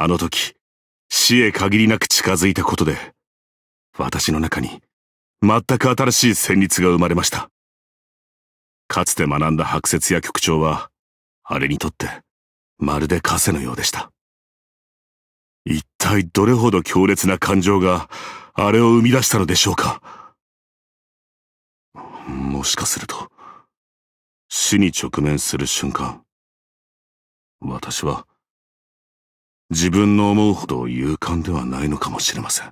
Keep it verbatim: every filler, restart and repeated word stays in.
あの時、死へ限りなく近づいたことで、私の中に全く新しい旋律が生まれました。かつて学んだ拍節や曲調は、あれにとってまるで枷のようでした。一体どれほど強烈な感情があれを生み出したのでしょうか。もしかすると、死に直面する瞬間、私は自分の思うほど勇敢ではないのかもしれません。